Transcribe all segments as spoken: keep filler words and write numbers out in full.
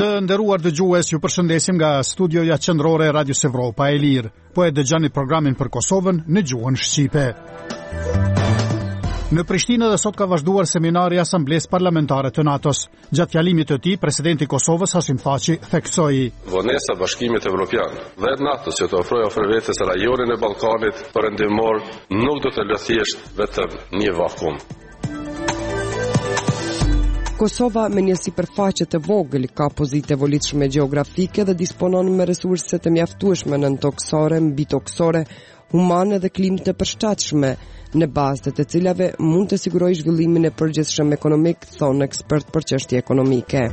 Të nderuar dëgjues, ju përshëndesim nga studioja qendrore e Radios Evropa e Lirë. Po e dëgjoni programin për Kosovën në gjuhën shqipe. Në Prishtinë dhe sot ka vazhduar seminari i Asamblesë Parlamentare të NATO-s. Gjatë fjalimit të tij, presidenti i Kosovës Hashim Thaçi theksoi: Vonesa e Bashkimit Evropian dhe e NATO-s që të ofrojë ofërvetes rajonin e Ballkanit perëndimor nuk do të lë thjesht vetëm një vakum. Kosova me një sipërfaqe të vogël ka pozitë e volitshme gjeografike dhe disponon me resurse të mjaftueshme nëntoksore, mbitoksore, humane dhe klimë të përshtatshme, në bazë të cilave mund të sigurojë zhvillimin e përgjithshëm ekonomik, thonë ekspert për çështje ekonomike.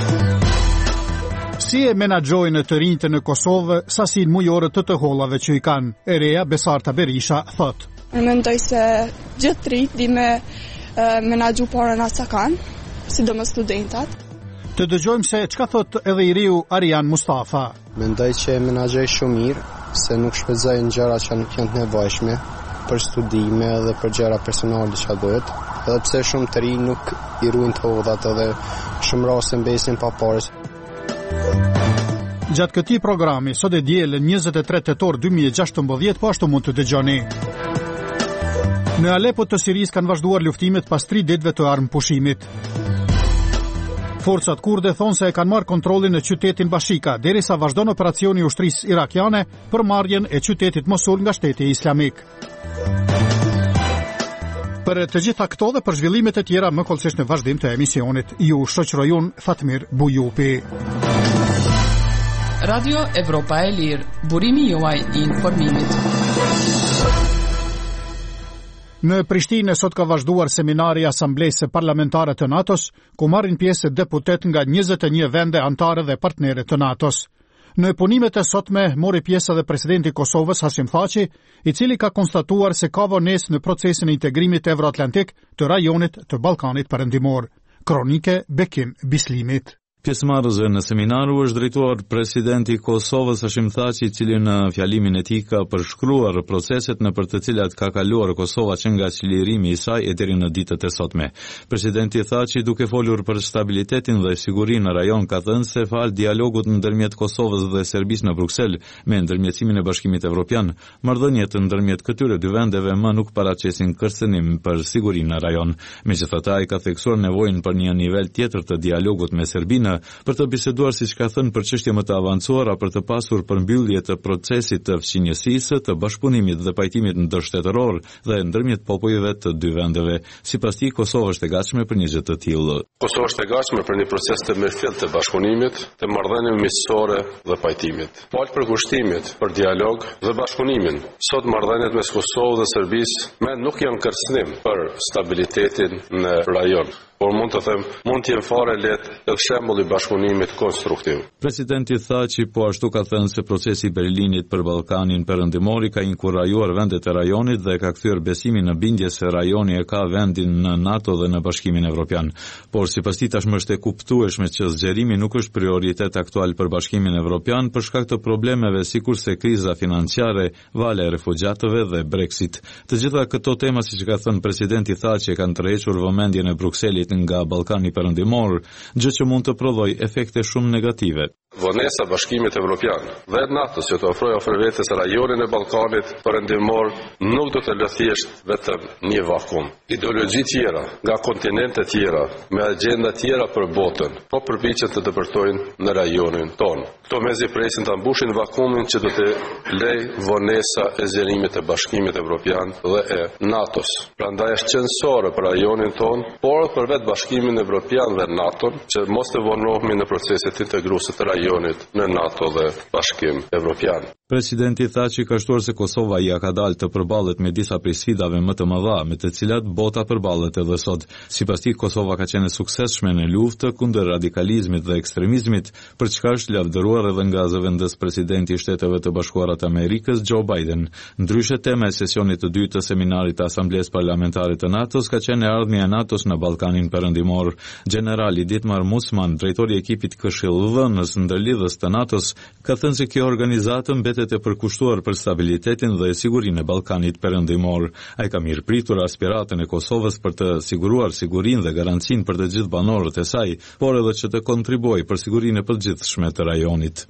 Si e menaxhojnë të rinjtë në Kosovë sasinë mujore të të hollave që i kanë? E reja Besarta Berisha thotë: Mendoj se gjithë të rinjtë di me menaxhu parën asa kanë, sidomos studentat. Të dëgjojmë se çka thot edhe i riu Arian Mustafa. Mendoj që e menaxhoj shumë mirë, se nuk shpenzojnë gjëra që nuk janë të nevojshme për studime dhe për gjëra personale që duhet, edhe pse shumë të rinj nuk i ruajnë të hodhat edhe shumë raste mbesin pa parë. Gjatë këtij programi, sot e dielën njëzet e tre tetor dy mijë e gjashtëmbëdhjetë, po ashtu mund të dëgjoni. Në Alepo të Sirisë kanë vazhduar luftimet pas tri ditëve të armëpushimit. Forcat kurde thonë se e kanë marrë kontrollin në qytetin Bashika, derisa vazhdon operacioni i ushtrisë irakiane për marrjen e qytetit Mosul nga Shteti Islamik. Për të gjitha këto dhe për zhvillimet e tjera më kollësisht në vazhdim të emisionit, ju shoqëroj unë Fatmir Bujupi. Radio Evropa e Lirë, burimi juaj i informimit. Në Prishtinë sot ka vazhduar seminari i Asamblesë Parlamentare të NATO-s, ku marrin pjesë deputet nga njëzet e një vende anëtare dhe partnere të NATO-s. Në punimet e sotme mori pjesë edhe presidenti i Kosovës Hashim Thaçi, i cili ka konstatuar se ka vonesë në procesin e integrimit evroatlantik të rajonit të Ballkanit Perëndimor. Kronike Bekim Bislimit. Pjesëmarrësve në seminar u është drejtuar presidenti i Kosovës Hashim Thaçi, i cili në fjalimin e tij ka përshkruar proceset në për të cilat ka kaluar Kosova që nga çlirimi i saj e deri në ditët e sotme. Presidenti Thaçi, duke folur për stabilitetin dhe sigurinë në rajon, ka thënë se fal dialogut ndërmjet Kosovës dhe Serbisë në Bruksel me ndërmjetësimin e Bashkimit Evropian, marrëdhëniet ndërmjet këtyre dy vendeve më nuk paraqesin kërcënim për sigurinë në rajon. Megjithatë, ai ka theksuar nevojën për një nivel tjetër të dialogut me Serbinë për të biseduar, siç ka thënë, për çështje më të avancuara për të pasur përmbyllje të procesit të fqinjësisë, të bashkëpunimit dhe pajtimit ndërshtetëror dhe ndërmjet popujve të dy vendeve. Sipas tij, Kosova është e gatshme për një gjë të tillë. Kosova është e gatshme për një proces të mirëfillt të bashkëpunimit, të marrëdhënieve miqësore dhe pajtimit. Fal për kushtimit për dialog dhe bashkëpunimin. Sot marrëdhëniet mes Kosovës dhe Serbisë me nuk janë kërcënim për stabilitetin në rajon, por mund të them, mund të jenë fare lehtë edhe shembull i bashkëpunimit konstruktiv. Presidenti Thaçi po ashtu ka thënë se procesi i Berlinit për Ballkanin Perëndimor ka inkurajuar vendet e rajonit dhe ka kthyer besimin në bindje se rajoni e ka vendin në NATO dhe në Bashkimin Evropian. Por sipas tij tashmë është e kuptueshme që zgjerimi nuk është prioritet aktual për Bashkimin Evropian për shkak të problemeve sikurse kriza financiare, vala e refugjatëve dhe Brexit. Të gjitha këto tema, siç ka thënë presidenti Thaçi, kanë tërhequr vëmendjen e Brukselit nga Ballkani Perëndimor, gjë që mund të prodhojë efekte shumë negative. Vonesa e Bashkimit Evropian dhe e NATO-s që të ofrojë ofërvetes rajonin e Ballkanit Perëndimor nuk do të lë thjesht vetëm një vakum. Ideologji tjera nga kontinente tjera me agjenda tjera për botën, po përpiqen të dëpërtojnë në rajonin tonë. Këto mezi presin ta mbushin vakumin që do të lejë vonesa e zgjerimit të Bashkimit Evropian dhe e NATO-s. Prandaj është qendrore për rajonin tonë, por për vetë Bashkimin Evropian dhe NATO-n, që mos të vonohemi në proceset integruese të rajonit në NATO dhe Bashkim Evropian. Presidenti Thaçi ka shtuar se Kosova ja ka dalë të përballet me disa prej sfidave më të mëdha me të cilat bota përballet edhe sot. Sipas tij, Kosova ka qenë suksesshme në luftë kundër radikalizmit dhe ekstremizmit, për çka është lavdëruar edhe nga zëvendës presidenti i Shteteve të Bashkuara të Amerikës Joe Biden. Ndryshe, tema e sesionit të dytë të seminarit të Asamblesë Parlamentare të NATO-s ka qenë ardhmja e NATO-s në Ballkanin Perëndimor. Generali Dietmar Musman, drejtori i ekipit këshillëdhënës ndërlidhës të NATO-s ka thënë se kjo organizatë mbetet e përkushtuar për stabilitetin dhe sigurinë e Ballkanit Perëndimor. Ai ka mirëpritur aspiratën e Kosovës për të siguruar sigurinë dhe garancinë për të gjithë banorët e saj, por edhe që të kontribuojë për sigurinë e përgjithshme të rajonit.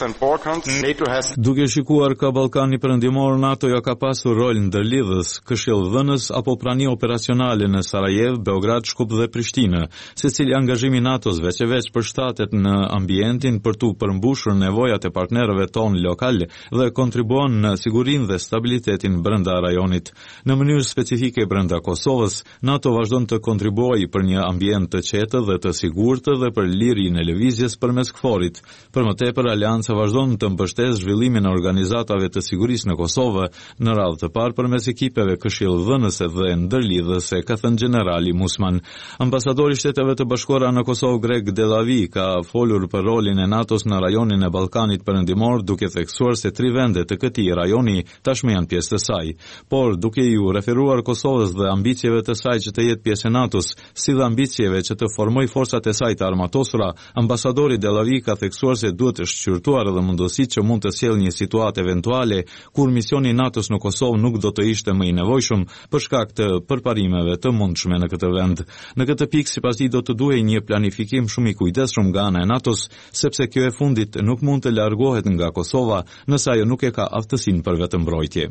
Duke shikuar ka Ballkani Perëndimor, NATO ja ka pasur rol ndërlidhës, këshillëdhënës apo prani operacionale në Sarajevo, Beograd, Shkup dhe Prishtinë, secili angazhimi NATO-s veç e veç përshtatet në ambientin për të përmbushur nevojat e partnerëve tonë lokal dhe kontribuon në sigurinë dhe stabilitetin brenda rajonit. Në mënyrë specifike brenda Kosovës, NATO vazhdon të kontribuojë për një ambient të qetë dhe të sigurt dhe për lirinë e lëvizjes përmes KFOR-it. Për më tepër, Aleanca vazhdon të mbështesë zhvillimin e organizatave të sigurisë në Kosovë, në radhë të parë përmes ekipeve këshillëdhënëse dhe ndërlidhëse, ka thënë generali Musman. Ambasadori i Shteteve të Bashkuara në Kosovë, Greg Delavi, ka folur për rolin e NATO-s në rajonin e Ballkanit Perëndimor, duke theksuar se tri vende të këtij rajoni tashmë janë pjesë të saj. Por duke ju referuar Kosovës dhe ambicieve të saj që të jetë pjesë e NATO-s, si dhe ambicieve që të formojë forcat e saj të armatosura, ambasadori Delavi ka theksuar se duhet të shqyrtuar edhe mundësitë që mund të sjellë një situatë eventuale kur misioni i NATO-s në Kosovë nuk do të ishte më i nevojshëm për shkak të përparimeve të mundshme në këtë vend. Në këtë pikë, sipas tij, do të duhej një planifikim shumë i kujdesshëm nga ana e NATO-s, sepse kjo e fundit nuk mund të largohet nga Kosova nëse ajo nuk e ka aftësinë për vetëmbrojtje.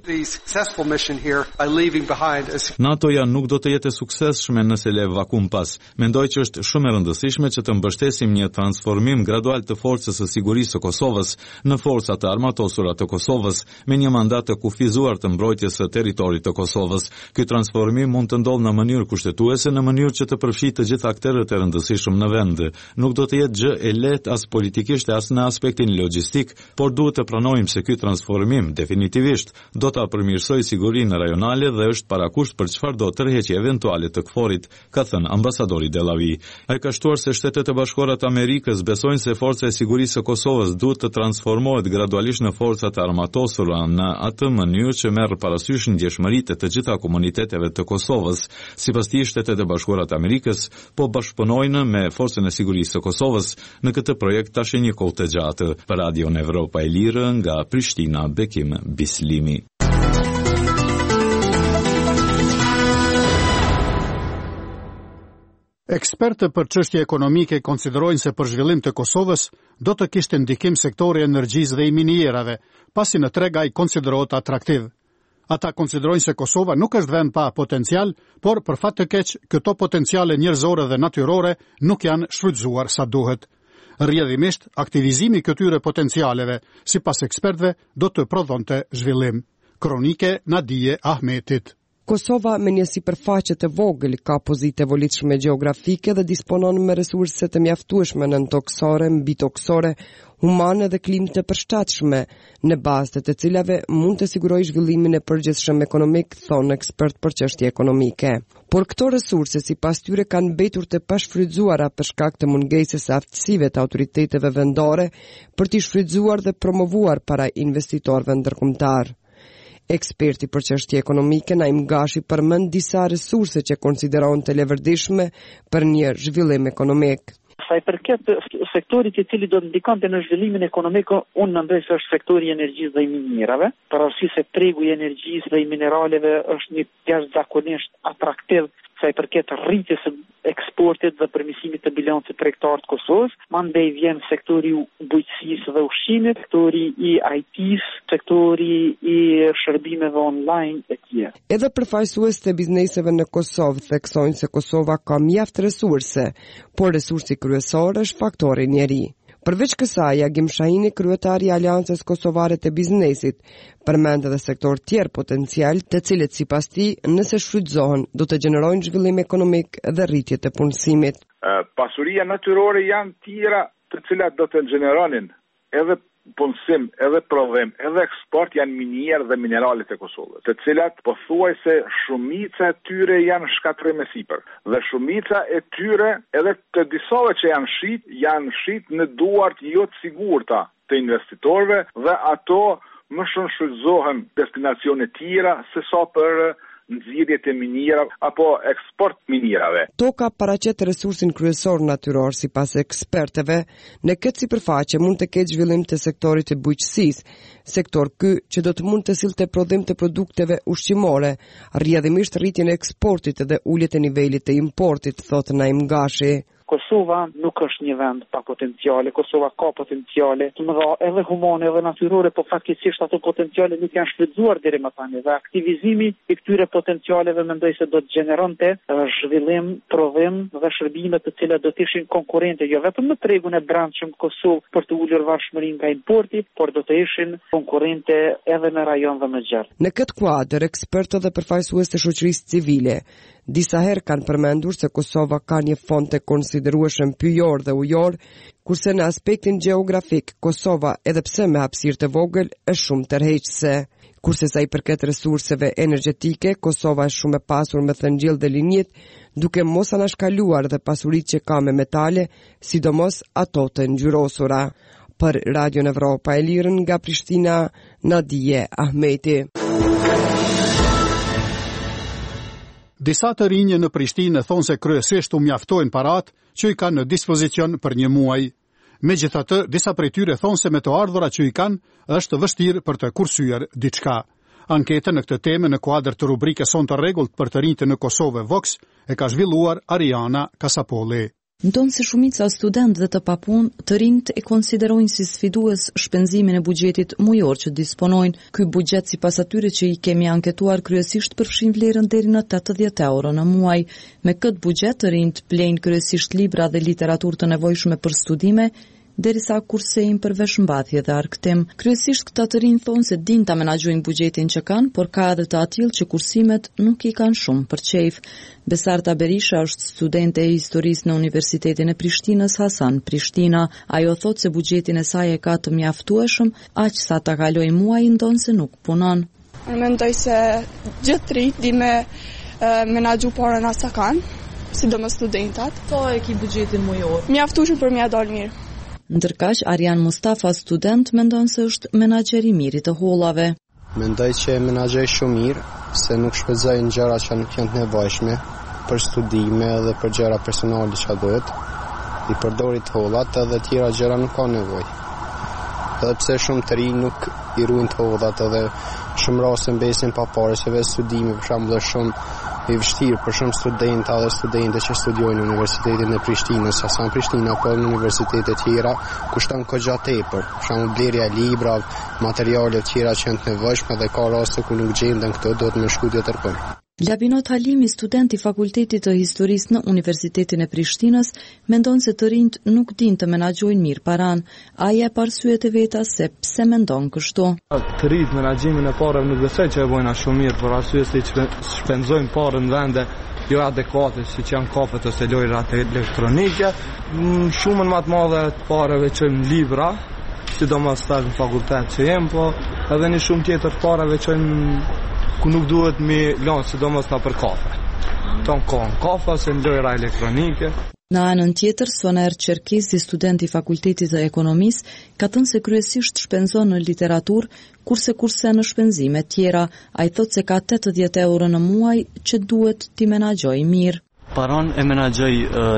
NATO-ja nuk do të jetë e suksesshme nëse le vakum pas. Mendoj që është shumë e rëndësishme që të mbështesim një transformim gradual të forcës së sigurisë së Kosovës në forcat të armatosura të Kosovës me një mandat të kufizuar të mbrojtjes së territorit të Kosovës. Ky transformim mund të ndodhë në mënyrë kushtetuese, në mënyrë që të përfshijë të gjithë aktorët e rëndësishëm në vend. Nuk do të jetë gjë e lehtë as politikisht as në aspektin logjistik, por duhet të pranojmë se ky transformim definitivisht do ta përmirësojë sigurinë rajonale dhe është parakusht për çfarë do tërheqje eventuale të KFOR-it, ka thënë ambasadori Delavi. Ai ka shtuar se Shtetet e Bashkuara të Amerikës besojnë se forca e sigurisë së Kosovës duhet të transformohet gradualisht në forca të armatosura në atë mënyrë që merr parasysh ndjeshmëritë e të gjitha komuniteteve të Kosovës. Sipas tij, Shtetet e Bashkuara të Amerikës po bashkëpunojnë me forcën e sigurisë së Kosovës në këtë projekt tash një kohë të gjatë. Për Radio Evropa e Lirë, nga Prishtina, Bekim Bislimi. Ekspertë për çështje ekonomike konsiderojnë se për zhvillim të Kosovës do të kishte ndikim sektori i energjisë dhe i minierave, pasi në treg ai konsiderohet atraktiv. Ata konsiderojnë se Kosova nuk është vend pa potencial, por për fat të keq, këto potenciale njerëzore dhe natyrore nuk janë shfrytzuar sa duhet. Rrjedhimisht, aktivizimi këtyre potencialeve, sipas ekspertëve, do të prodhonte zhvillim. Kronike Nadije Ahmetit. Kosova me një sipërfaqe të vogël ka pozitë e volitshme gjeografike dhe disponon me resurse të mjaftueshme nëntoksore, mbitoksore, humane dhe klimë të përshtatshme, në bazë të cilave mund të sigurojë zhvillimin e përgjithshëm ekonomik, thonë ekspert për çështje ekonomike. Por këto resurse sipas tyre kanë mbetur të pashfrytzuara për shkak të mungesës së aftësive të autoriteteve vendore për t'i shfrytzuar dhe promovuar para investitorëve ndërkombëtar. Eksperti për çështje ekonomike Naim Gashi përmend disa resurse që konsideron të levërdishme për një zhvillim ekonomik. Sa i përket sektorit i cili do të ndikonte në zhvillimin ekonomik, unë mendoj se është sektori i energjisë dhe i minierave, për arsye se tregu i energjisë dhe i mineraleve është një jashtëzakonisht atraktiv sa i përket rritjes së eksportit dhe përmirësimit të bilancit tregtar të Kosovës. Mandej vjen sektori i bujqësisë dhe ushqimit, sektori i I T-s, sektori i shërbimeve online e tjerë. Edhe përfaqësues të bizneseve në Kosovë theksojnë se Kosova ka mjaft resurse, por resursi kryesor është faktori njeri. Përveç kësaj, Agim Shahini, kryetari i Aleancës Kosovare të Biznesit, përmend edhe sektor tjerë potencial, të cilët sipas tij, nëse shfrytëzohen, do të gjenerojnë zhvillim ekonomik dhe rritje të punësimit. Pasuria natyrore janë tjera të cilat do të gjeneronin edhe punësim, edhe prodhim, edhe eksport janë minier dhe mineralet e Kosovës, të cilat pothuajse shumica e tyre janë shkatërrim e sipër. Dhe shumica e tyre, edhe të disave që janë shit, janë shit në duart jo të sigurta të investitorëve dhe ato më shumë shfrytëzohen destinacione tjera se sa për nxirjet e minjera apo eksport minjerave. Toka paraqet resursin kryesor natyror sipas ekspertëve. Në këtë sipërfaqe mund të ketë zhvillim të sektorit të bujqësisë, sektor ky që do të mund të sillte prodhim të produkteve ushqimore, rrjedhimisht rritjen e eksportit dhe uljet e nivelit të importit, thotë Naim Gashi. Kosova nuk është një vend pa potenciale, Kosova ka potenciale të mëdha edhe humane edhe natyrore, po faktikisht ato potenciale nuk janë shfrytzuar deri më tani dhe aktivizimi i këtyre potencialeve mendoj se do të gjeneronte zhvillim, prodhim dhe shërbime të cilat do të ishin konkurrente jo vetëm në tregun e brendshëm Kosovë për të ulur varfshmërinë nga importi, por do të ishin konkurrente edhe në rajon dhe më gjerë. Në këtë kuadër, ekspertë dhe përfaqësues të shoqërisë civile disa herë kanë përmendur se Kosova ka një fond të konsiderueshëm pyjor dhe ujor, kurse në aspektin gjeografik, Kosova, edhe pse me hapësirë të vogël, është shumë tërheqëse. Kurse sa i përket resurseve energjetike, Kosova është shumë e pasur me thëngjell dhe linjit, duke mos anashkaluar dhe pasuritë që ka me metale, sidomos ato të ngjyrosura. Për Radio Evropa e Lirën nga Prishtina, Nadije Ahmeti. Disa të rinje në Prishtinë thonë se kryesisht u mjaftojnë parat që i kanë në dispozicion për një muaj. Megjithatë, disa prej tyre thonë se me të ardhurat që i kanë, është vështirë për të kursyer diçka. Anketën në këtë temë në kuadër të rubrikës Son të rregullt për të rinjtë në Kosovë Vox e ka zhvilluar Ariana Kasapolli. Ndonë se shumica student dhe të papun, të rinjt e konsiderojnë si sfidues shpenzimin e buxhetit mujor që disponojnë. Ky buxhet sipas atyre që i kemi anketuar kryesisht përfshin vlerën deri në tetëdhjetë euro në muaj. Me këtë buxhet të rinjt blejnë kryesisht libra dhe literaturë të nevojshme për studime, derisa kursejnë për veshmbathje dhe argëtim. Kryesisht këta të rinj thonë se din ta menaxhojnë buxhetin që kanë, por ka edhe të atill që kursimet nuk i kanë shumë për qejf. Besarta Berisha është studente e historisë në Universitetin e Prishtinës Hasan Prishtina. Ajo thotë se buxhetin e saj e ka të mjaftueshëm, aq sa ta kalojë muajin ndonë se nuk punon. Unë mendoj se gjithë rinjt di me menaxhu parën as sa kanë, sidomos studentat. Sa e ki buxhetin mujor? Mjaftueshëm për mja dal mirë. Ndërkaq, Arian Mustafa, student, mendon se është menaxher i mirë të hollave. Mendoj që e menaxhoj shumë mirë, se nuk shpenzoj në gjëra që nuk janë të nevojshme, për studime dhe për gjëra personale që duhet, i përdorit hollat edhe tjera gjëra nuk ka nevojë. Edhe pse shumë të rinj nuk i ruajnë hollat edhe shumë raste mbesin pa parë, se vetë studime për shembull është shumë i vështirë për shumë studenta dhe studente që studiojnë në Universitetin e Prishtinës, Hasan Prishtina, apo në universitete tjera, kushton kogja tepër. Për shembull blerja e librave, materiale të tjera që janë të nevojshme dhe ka raste ku nuk gjenden këto, do të më shku tjetër për. Labinot Halimi, student i Fakultetit të Historisë në Universitetin e Prishtinës, mendon se të rinjt nuk din të menaxhojnë mirë paran. Ai e parsyet e veta se pse mendon kështu. Të rinjt menaxhimin e parave nuk besoj që e bojnë shumë mirë, por arsye se shpenzojnë parën në vende jo adekuate, siç janë kafet ose lojrat elektronike, shumën më të madhe të parave që në libra, sidomos tash në fakultet që jem, po edhe një shumë tjetër parave që në ku nuk duhet me lanë, sidomos na për kafe. Ton kon kafe ose në lojra elektronike. Në anën tjetër, Soner Çerkezi, student i Fakultetit të Ekonomisë, ka thënë se kryesisht shpenzon në literaturë, kurse kurse në shpenzime tjera. Ai thotë se ka tetëdhjetë euro në muaj që duhet t'i menaxhojë mirë. Paron e menaxhoj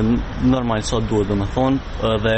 normal sa duhet, domethënë, dhe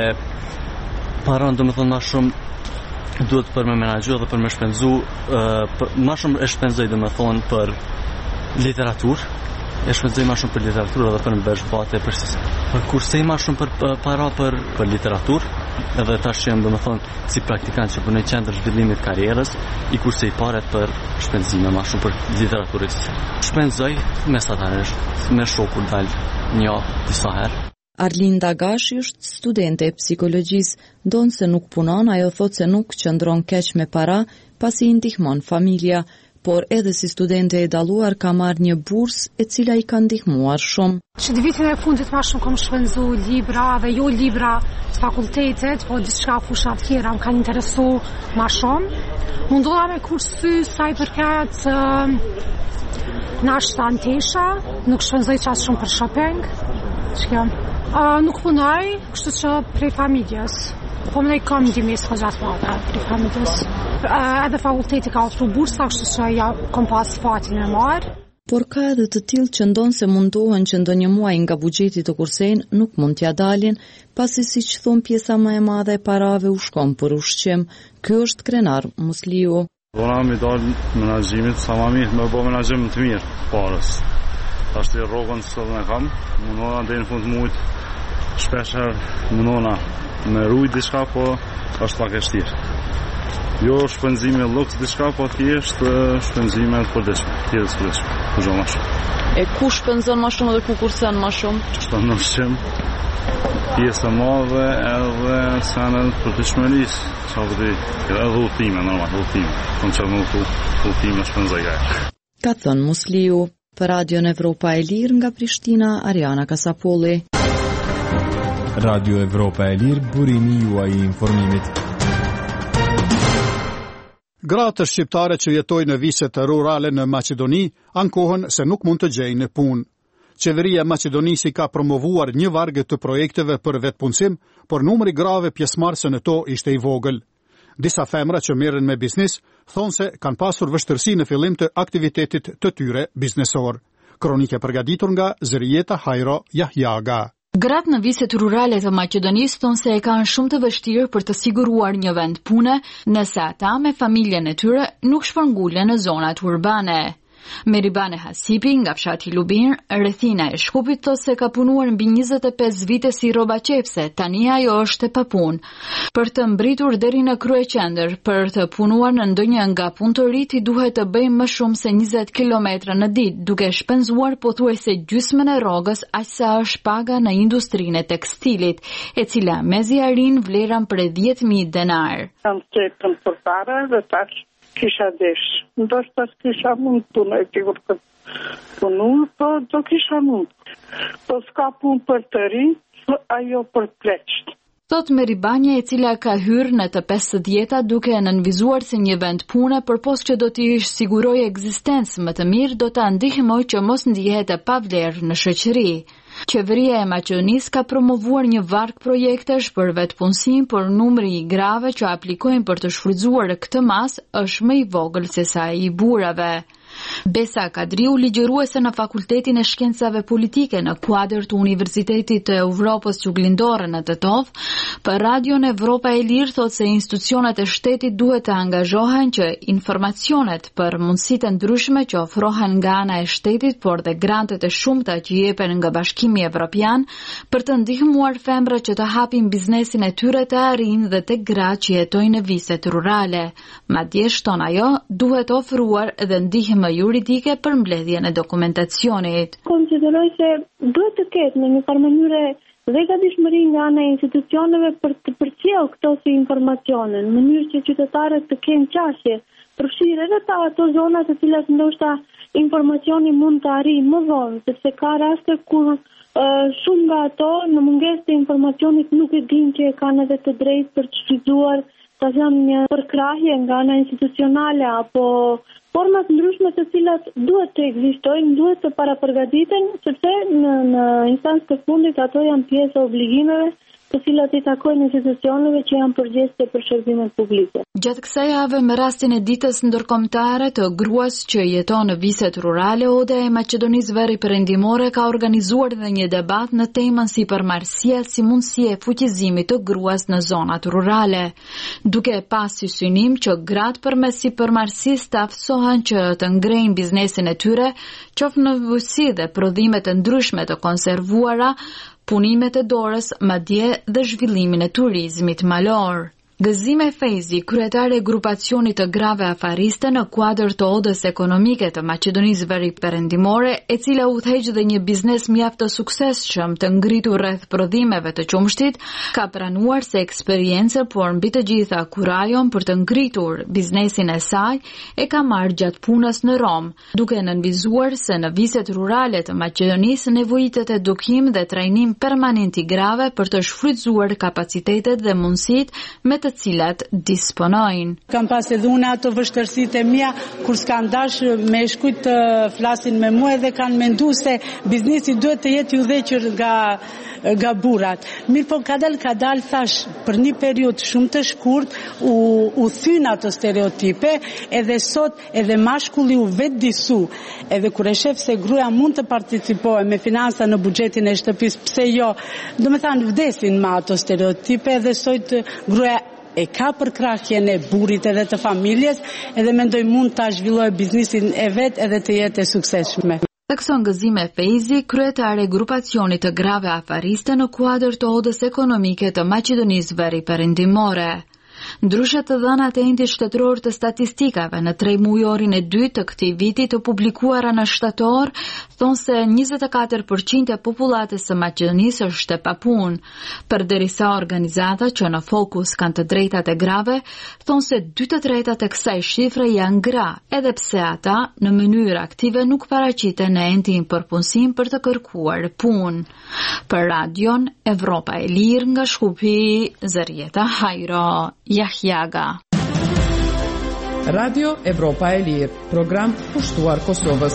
paron domethënë më shumë duhet për me menaxhu dhe për me shpenzu, uh, ma shumë e shpenzoj dhe me thonë për literaturë, e shpenzoj ma shumë për literaturë dhe për në beshbate, për, për kursej ma shumë për uh, para për, për literaturë, edhe ta shem dhe me thonë si praktikant që përnoj qendër zhvillimit karierës, i kursej paret për shpenzime ma shumë për literaturës. Shpenzoj mesatarisht, me shoku dalë një disa herë. Arlinda Gashi është studente e psikologjisë, ndonë se nuk punon, ajo thotë se nuk qëndron keq me para, pasi i ndihmon familja, por edhe si studente e dalluar ka marrë një bursë e cila i ka ndihmuar shumë. Që në vitin e fundit më shumë kam shpenzu libra dhe jo libra të fakultetit, po diçka fusha të tjera më kanë interesu më shumë. Mundoha me kursy sa i përket uh, nashta antesha, nuk shpenzoj qas shumë për shopping. Çka? Uh, nuk punoj, kështu që prej familjes. Po më nej kam ndihmës gjatë madhe prej familjes. Uh, edhe fakulteti ka ofruar bursa, kështu që ja kam pas fatin e marr. Por ka edhe të tillë që ndonë se mundohen që ndonjë muaj nga buxheti të kursejnë nuk mund t'ja dalin, pasi siç thon pjesa më e madhe e parave u shkon për ushqim. Ky është Krenar Musliu. Vona mi dalë menaxhimit sa më mirë, më bëj menaxhim të mirë parës. Tash të rrogën sot në kam, mundona deri në fund të muajit. Shpeshher mundona me rujt diçka, po është pak e vështirë. Jo shpenzime luks diçka, po thjesht shpenzime të përditshme, tjetër të përditshme. Kushton më shumë. E ku shpenzon më shumë dhe ku kursen më shumë? Shpenzon në ushqim, pjesë e madhe edhe senet të përditshmërisë, çfarë di, edhe udhëtime normal, udhëtime. Kam çfarë më udhëtime shpenzoj gaj. Ka thënë Musliu. Për Radion Evropa e Lirë nga Prishtina, Ariana Kasapolli. Radio Evropa e Lirë, burimi juaj i informimit. Gratë shqiptare që jetojnë në viset rurale në Maqedoni ankohen se nuk mund të gjejnë punë. Qeveria e Maqedonisë ka promovuar një varg të projekteve për vetpunësim, por numri grave pjesëmarrëse në to ishte i vogël. Disa femra që merren me biznes thonë se kanë pasur vështirësi në fillim të aktivitetit të tyre biznesor. Kronike përgatitur nga Zërieta Hajro Jahjaga. Gratë në viset rurale të Maqedonisë thonë se e kanë shumë të vështirë për të siguruar një vend pune, nëse ata me familjen e tyre nuk shpërngulen në zonat urbane. Meribane Hasipi nga fshati Lubin, rrethina e Shkupit, thot se ka punuar mbi njëzet e pesë vite si rroba qepse, tani ajo është e papunë. Për të mbritur deri në kryeqendër, për të punuar në ndonjë nga punëtorit i duhet të bëjmë më shumë se njëzet kilometra në ditë, duke shpenzuar pothuajse gjysmën e rrogës aq sa është paga në industrinë e tekstilit, e cila mezi arrin vlerën për dhjetë mijë denar. Kam qepën për para dhe tash kisha desh. Ndoshta kisha mund punë, e sigur të punu, po do kisha mund. Po s'ka punë për të rinj, ajo për pleqt. Thot Meribanja, e cila ka hyrë në të pesëdhjeta duke nënvizuar se një vend pune, përpos që do t'i siguroj ekzistencë më të mirë, do ta ndihmoj që mos ndihet e pavlerë në shoqëri. Qeveria e Maqedonisë ka promovuar një varg projektesh për vetpunësim, por numri i grave që aplikojnë për të shfrytzuar këtë mas është më i vogël se sa i burrave. Besa Kadriu, ligjëruese në Fakultetin e Shkencave Politike në kuadër të Universitetit të Evropës Juglindore në Tetov, për Radion Evropa e Lirë thot se institucionet e shtetit duhet të angazhohen që informacionet për mundësitë ndryshme që ofrohen nga ana e shtetit, por dhe grantet e shumta që jepen nga Bashkimi Evropian, për të ndihmuar femra që të hapin biznesin e tyre të arrijnë dhe të gratë që jetojnë në viset rurale. Madje shton ajo, duhet ofruar dhe ndihmë juridike për mbledhjen e dokumentacionit. Konsideroj se duhet të ketë në një farë mënyrë dhe gatishmëri nga ana e institucioneve për të përcjellë këto si informacione, në mënyrë që qytetarët të kenë qasje, përfshirë edhe ta ato zona të cilat ndoshta informacioni mund të arrijë më vonë, sepse ka raste kur uh, shumë nga ato në mungesë të informacionit nuk e dinë që e kanë edhe të drejtë për të shfrytzuar ta thënë një përkrahje nga ana institucionale apo format ndryshme të cilat duhet të ekzistojnë, duhet të parapërgatiten, sepse në, në instancë të fundit ato janë pjesë e obligimeve të cilat i takojnë institucioneve që janë përgjegjëse për shërbimet publike. Gjatë kësaj jave, me rastin e ditës ndërkombëtare të gruas që jeton në viset rurale, Oda e Maqedonisë Veriperëndimore ka organizuar dhe një debat në temën sipërmarrësia si mundësi e fuqizimit të gruas në zonat rurale, duke pas si synim që gratë përmes sipërmarrësisë të aftësohen që të ngrejnë biznesin e tyre, qoftë në bujqësi dhe prodhime të ndryshme të konservuara, punimet e dorës, madje dhe zhvillimin e turizmit malor. Gëzime Fejzi, kryetare e grupacionit të grave afariste në kuadër të odës ekonomike të Maqedonisë Veriperëndimore, e cila udhëheq dhe një biznes mjaft të suksesshëm të ngritur rreth prodhimeve të qumshtit, ka pranuar se eksperiencë, por mbi të gjitha kurajon për të ngritur biznesin e saj, e ka marrë gjatë punës në Rom, duke nënvizuar se në viset rurale të Maqedonisë nevojitet edukim dhe trajnim permanent i grave për të shfrytzuar kapacitetet dhe mundësitë me të të cilat disponojnë. Kam pas edhe unë ato vështërsitë e mia kur s'kan dash me shkujt të flasin me mua dhe kanë menduar se biznesi duhet të jetë i udhëhequr nga nga burrat. Mirë po kadal kadal thash për një periudhë shumë të shkurt u u thyn ato stereotipe, edhe sot edhe mashkulli u vet disu. Edhe kur e shef se gruaja mund të participojë me financa në buxhetin e shtëpisë, pse jo? Domethënë vdesin me ato stereotipe dhe sot gruaja e ka për krahjen e burrit edhe të familjes, edhe mendoj mund ta zhvillojë biznesin e vet edhe të jetë e suksesshme. Tekson Gëzime Feizi, kryetare e grupacionit të grave afariste në kuadër të odës ekonomike të Maqedonisë Veriperëndimore. Ndryshe të dhënat e endit shtetëror të statistikave në tre mujorin e dytë të këtij viti të publikuara në shtator, thonë se njëzet e katër përqind e popullatës së Maqedonisë është e papunë, përderisa organizatat që në fokus kanë të drejtat e grave, thonë se dy të tretat e kësaj shifre janë gra, edhe pse ata në mënyrë aktive nuk paraqiten në endin përpunësim për të kërkuar punë. Për radion Evropa e Lirë nga Shkupi, Zërieta Hajro, Jahjaga. Radio Evropa e Lirë, program pushtuar Kosovës.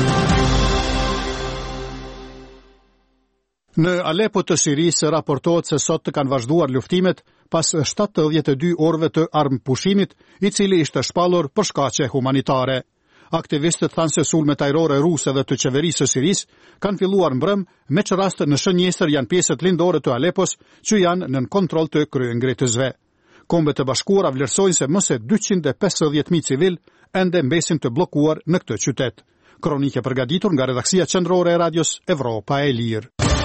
Në Alepo të Sirisë raportohet se sot të kanë vazhduar luftimet pas shtatëdhjetë e dy orëve të armpushimit, i cili ishte shpallur për shkaqe humanitare. Aktivistët thanë se sulmet ajrore ruse dhe të qeverisë së Sirisë kanë filluar mbrëm, me që rast në shënjestër janë pjesët lindore të Alepos që janë nën kontroll të kryengritësve. Kombet e Bashkuara vlerësojnë se më se dyqind e pesëdhjetë mijë civil ende mbesin të bllokuar në këtë qytet. Kronike përgatitur nga redaksia qendrore e radios Evropa e Lirë.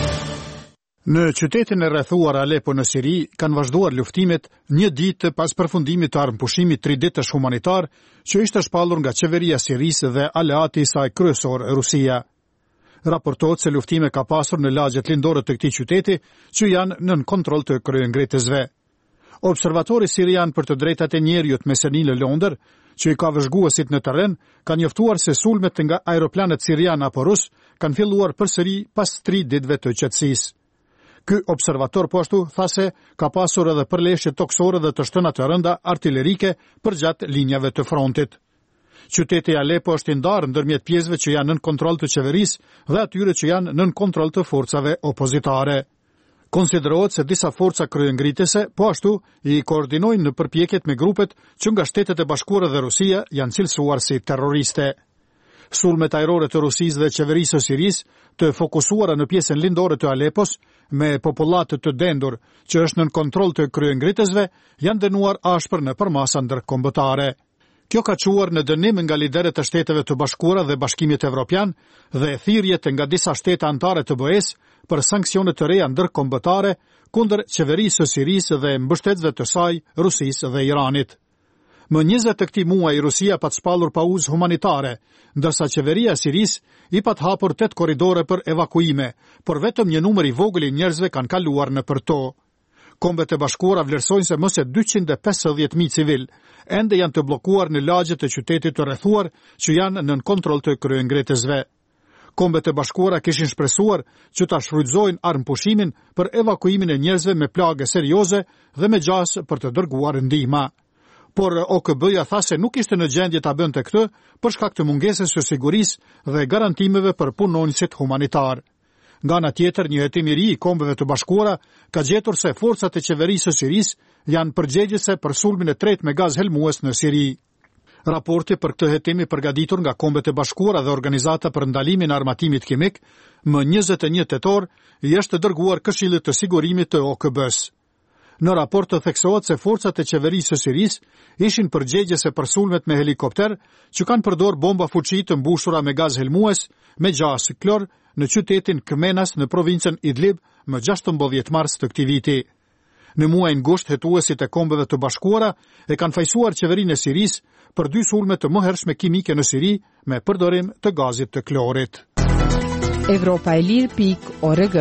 Në qytetin e rrethuar Alepo në Siri kanë vazhduar luftimet një ditë pas përfundimit të armpushimit triditësh humanitar që ishte shpallur nga qeveria Sirisë dhe aleati i saj kryesor Rusia. Raportohet se luftime ka pasur në lagjet lindore të këtij qyteti që janë nën kontroll të kryengritësve. Observatori sirian për të drejtat e njerëzit Mesenil Londër, që i ka vëzhguesit në terren, ka njoftuar se sulmet nga aeroplanet sirian apo rus kanë filluar përsëri pas tri ditëve të qetësisë. Ky observator po ashtu tha se ka pasur edhe përleshje toksore dhe të shtëna të rënda artillerike përgjatë linjave të frontit. Qyteti Alepo është i ndarë ndërmjet pjesëve që janë nën kontroll të qeverisë dhe atyre që janë nën kontroll të forcave opozitare. Konsiderohet se disa forca kryengritëse po ashtu i koordinojnë në përpjekjet me grupet që nga Shtetet e Bashkuara dhe Rusia janë cilësuar si terroriste. Sulmet ajrore të Rusisë dhe qeverisë së Sirisë të fokusuara në pjesën lindore të Alepos me popullatët të dendur që është nën kontroll të kryengritësve janë dënuar ashpër në përmasa ndërkombëtare. Kjo ka quar në dënim nga lideret e Shteteve të Bashkuara dhe Bashkimit Evropian dhe thirrjet nga disa shtete anëtare të B E S për sanksione të reja ndërkombëtare kundër qeverisë së Sirisë dhe mbështetësve të saj, Rusisë dhe Iranit. Më njëzet të këtij muaji Rusia pat shpallur pauzë humanitare, ndërsa qeveria e Sirisë i pat hapur tet korridore për evakuime, por vetëm një numër i vogël i njerëzve kanë kaluar nëpër to. Kombet e Bashkuara vlerësojnë se më se dyqind e pesëdhjetë mijë civil ende janë të bllokuar në lagjet e qytetit të rrethuar që janë nën kontroll të kryengritësve. Kombet e Bashkuara kishin shpresuar që ta shfrytëzojnë armpushimin për evakuimin e njerëzve me plagë serioze dhe me gjas për të dërguar ndihmë. Por O K B-ja tha se nuk ishte në gjendje ta bënte këtë për shkak të mungesës së sigurisë dhe garantimeve për punonjësit humanitar. Nga ana tjetër, një hetim i ri i Kombeve të Bashkuara ka gjetur se forcat e qeverisë së Sirisë janë përgjegjëse për sulmin e tretë me gaz helmues në Siri. Raporti për këtë hetim i përgatitur nga Kombet e Bashkuara dhe Organizata për ndalimin e armatimit kimik, më njëzet e një tetor, i është dërguar Këshillit të Sigurimit të O K B-s. Në raport të theksohet se forcat e qeverisë së Sirisë ishin përgjegjëse për sulmet me helikopter që kanë përdor bomba fuqi të mbushura me gaz helmues me gjas klor në qytetin Kmenas në provincën Idlib më gjashtëmbëdhjetë mars të këtij viti. Në muajin gusht, hetuesit e Kombeve të Bashkuara e kanë fajsuar qeverinë e Sirisë për dy sulme të mëhershme kimike në Siri me përdorim të gazit të klorit. Evropa e Lirë pikë org.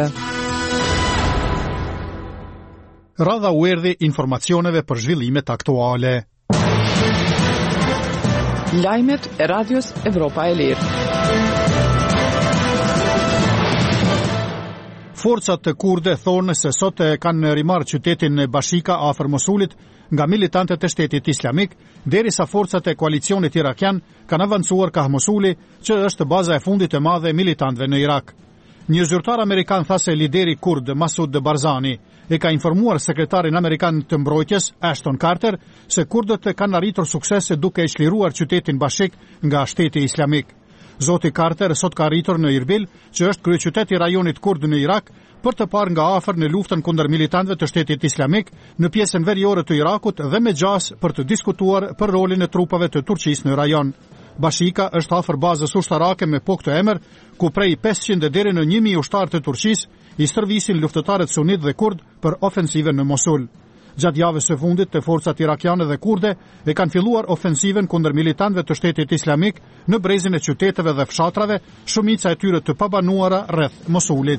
Radha u erdhi informacioneve për zhvillimet aktuale. Lajmet e radios Evropa e Lirë. Forcat kurde thonë se sot e kanë rimarrë qytetin Bashika afër Mosulit nga militantët e shtetit islamik, derisa forcat e koalicionit irakian kanë avancuar ka Mosuli, që është baza e fundit e madhe e militantëve në Irak. Një zyrtar amerikan tha se lideri kurd Masud Barzani e ka informuar sekretarin amerikan të mbrojtjes Ashton Carter se kurdët kanë arritur suksese duke e çliruar qytetin Bashik nga shteti islamik. Zoti Carter sot ka arritur në Irbil, që është kryeqyteti i rajonit kurd në Irak, për të parë nga afër në luftën kundër militantëve të shtetit islamik në pjesën veriore të Irakut dhe me gjas për të diskutuar për rolin e trupave të Turqisë në rajon. Bashika është afër bazës ushtarake me po këtë emër, ku prej pesëqind deri në një mijë ushtarë të Turqisë i stërvisin luftëtarët sunit dhe kurd për ofensivën në Mosul. Gjatë javës së fundit, të forcat irakiane dhe kurde e kanë filluar ofensivën kundër militantëve të shtetit islamik në brezin e qyteteve dhe fshatrave, shumica e tyre të pabanuara rreth Mosulit.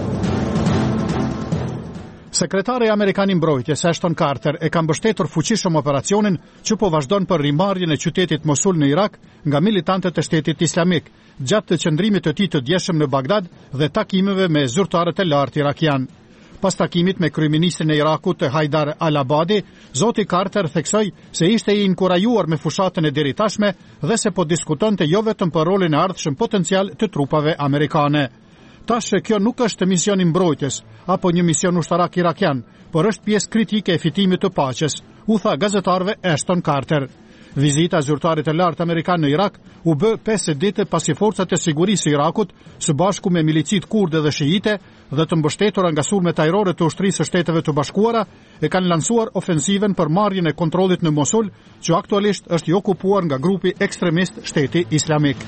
Sekretari amerikan i mbrojtjes Ashton Carter e ka mbështetur fuqishëm operacionin që po vazhdon për rimarrjen e qytetit Mosul në Irak nga militantët e shtetit islamik, gjatë të qëndrimit të tij të djeshëm në Bagdad dhe takimeve me zyrtarët e lartë irakian. Pas takimit me kryeministrin e Irakut Haidar al-Abadi, zoti Carter theksoi se ishte i inkurajuar me fushatën e deritashme dhe se po diskutonte jo vetëm për rolin e ardhshëm potencial të trupave amerikane. Tash kjo nuk është mision i mbrojtjes apo një mision ushtarak irakian, por është pjesë kritike e fitimit të paqes, u tha gazetarëve Ashton Carter. Vizita e zyrtarit të lartë amerikan në Irak u bë pesë ditë pasi forcat e sigurisë së Irakut, së bashku me milicit kurde dhe shiite dhe të mbështetura nga sulmet ajrore të ushtrisë së Shteteve të Bashkuara, e kanë lansuar ofensivën për marrjen e kontrollit në Mosul, që aktualisht është i okupuar nga grupi ekstremist Shteti Islamik.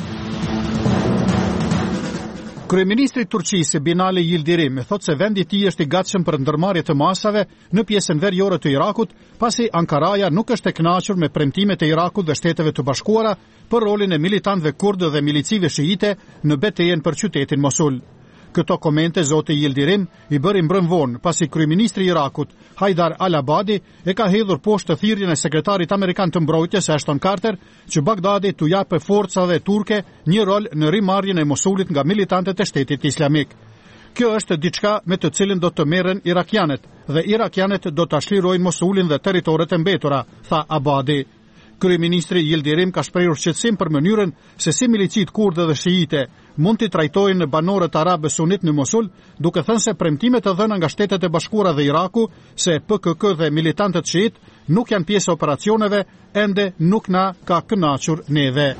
Kryeministri i Turqisë Binali Yildirim thotë se vendi i tij është i gatshëm për ndërmarrje të masave në pjesën veriore të Irakut, pasi Ankaraja nuk është e kënaqur me premtimet e Irakut dhe Shteteve të Bashkuara për rolin e militantëve kurdë dhe milicive shiite në betejën për qytetin Mosul. Këto komente zoti Yildirim i bëri mbrëm vonë pasi kryeministri i Irakut Haidar al-Abadi e ka hedhur poshtë thirrjen e sekretarit amerikan të mbrojtjes Ashton Carter që Bagdadi t'u japë forcave turke një rol në rimarrjen e Mosulit nga militantët e Shtetit Islamik. Kjo është diçka me të cilën do të merren irakianët dhe irakianët do ta shlirojnë Mosulin dhe territoret e mbetura, tha Abadi. Kryeministri Yildirim ka shprehur shqetësim për mënyrën se si milicit kurde dhe shiite mund t'i trajtojnë banorët arabe sunit në Mosul, duke thënë se premtimet e dhëna nga Shtetet e Bashkuara dhe Iraku se P K K dhe militantët shiit nuk janë pjesë e operacioneve ende nuk na ka kënaqur neve.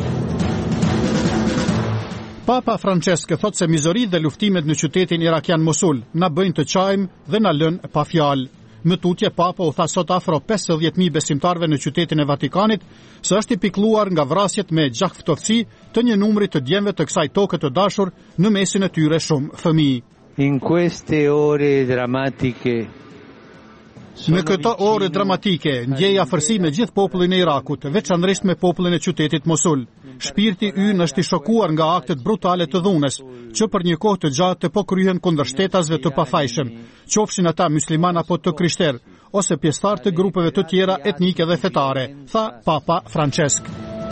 Papa Francesc thotë se mizorit dhe luftimet në qytetin irakian Mosul na bëjnë të qajmë dhe na lënë pa fjalë. Më tutje Papa u tha sot afro pesëdhjetë mijë besimtarve në qytetin e Vatikanit se është i pikëlluar nga vrasjet me gjak ftofësi të një numri të djemve të kësaj toke të dashur, në mesin e tyre shumë fëmijë. In queste ore drammatiche Në këto ore dramatike, ndjej afërsi me gjithë popullin e Irakut, veçanërisht me popullin e qytetit Mosul. Shpirti ynë është i shokuar nga aktet brutale të dhunës, që për një kohë të gjatë po kryhen kundër shtetasve të pafajshëm, qofshin ata musliman apo të krishterë, ose pjesëtar të grupeve të tjera etnike dhe fetare, tha Papa Francesc.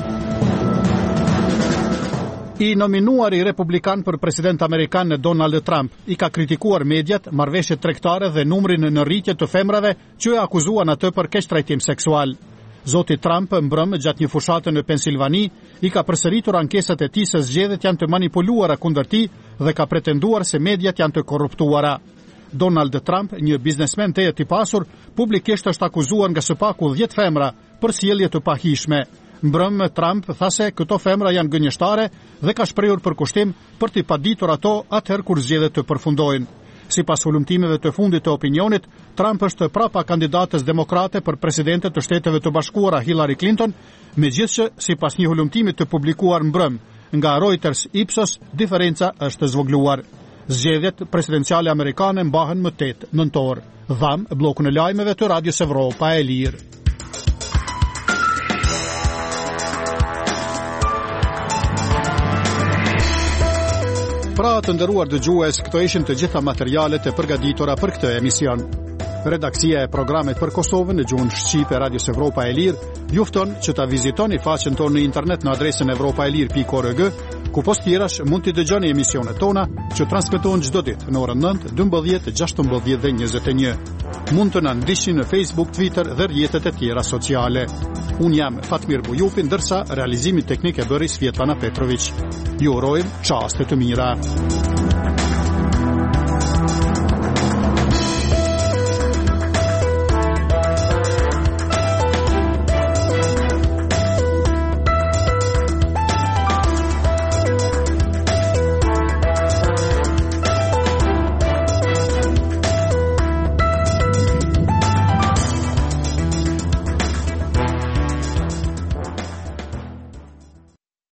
I nominuari republikan për president amerikan Donald Trump i ka kritikuar mediat, marrëveshjet tregtare dhe numrin në rritje të femrave që e akuzuan atë për keqtrajtim seksual. Zoti Trump mbrëm gjatë një fushate në Pensilvani i ka përsëritur ankesat e tij se zgjedhjet janë të manipuluara kundër tij dhe ka pretenduar se mediat janë të korruptuara. Donald Trump, një biznesmen tejet i pasur, publikisht është akuzuar nga së paku dhjetë femra për sjellje të pahishme. Mbrëm Trump tha se këto femra janë gënjeshtare dhe ka shprehur përkushtim për t'i paditur ato atëherë kur zgjedhjet të përfundojnë. Sipas hulumtimeve të fundit të opinionit, Trump është prapa kandidatës demokrate për presidente të Shteteve të Bashkuara Hillary Clinton, megjithëse sipas një hulumtimi të publikuar mbrëm nga Reuters Ipsos, diferenca është zvogluar. Zgjedhjet presidenciale amerikane mbahen më tetë nëntor. Dham bllokun e lajmeve të Radios Evropa e Lirë. Pra të nderuar dëgjues, këto ishin të gjitha materialet e përgatitura për këtë emision. Redaksia e programit për Kosovën në gjuhën shqipe e Radios Evropa e Lirë jufton që ta vizitoni faqen tonë në internet në adresën evropaelir pikë org, ku post tjerash mund t'i dëgjoni emisionet tona që transmetohen çdo ditë në orën nëntë, dymbëdhjetë, gjashtëmbëdhjetë dhe njëzet e një. Mund të na ndiqni në Facebook, Twitter dhe rrjetet e tjera sociale. Unë jam Fatmir Bujupi, ndërsa realizimin teknik e bëri Svjetlana Petrović. Ju urojmë çaste të mira.